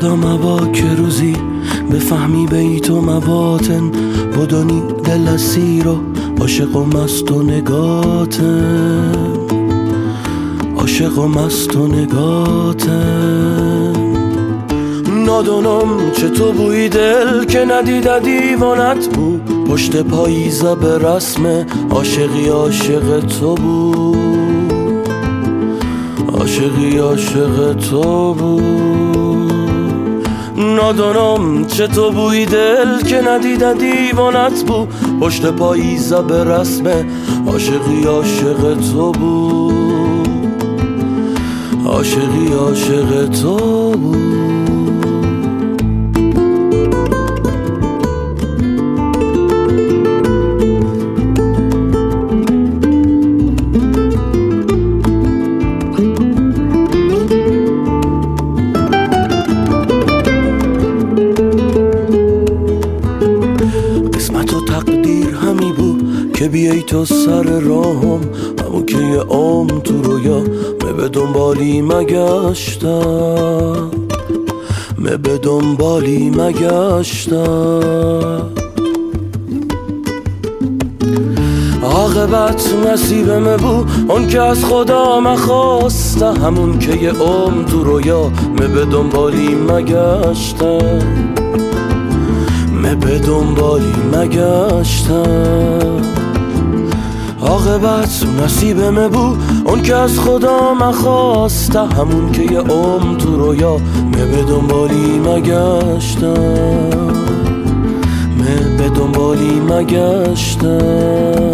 خدا مبا که روزی بفهمی بیت و مباطن بدانی دل اسیر و عاشق و مست و نگاتم، عاشق و مست و نگاتم. نادانم چه تو بوی دل که ندیده دیوانت بود، پشت پاییزه به رسم عاشقی عاشق تو بود، عاشقی عاشق تو بود. نادانم چه تو بوی دل که ندیده دیوانت بود، پشت پاییزه به رسم عاشقی عاشق تو بود، عاشقی عاشق تو بود. که بیایی تو سر راهم، همون که یه عام تو رویا به دنبالی مگشتم، به دنبالی مگشتم. عاقبت نصیبم بود اون که از خدا مخواسته، همون که یه عام تو رویا به دنبالی مگشتم، به دنبالی مگشتم. عاقبت نصیبم بود اون که از خدا مخواسته، همون که یه عمر تو رویا به دنبالی مگشتم، به دنبالی مگشتم.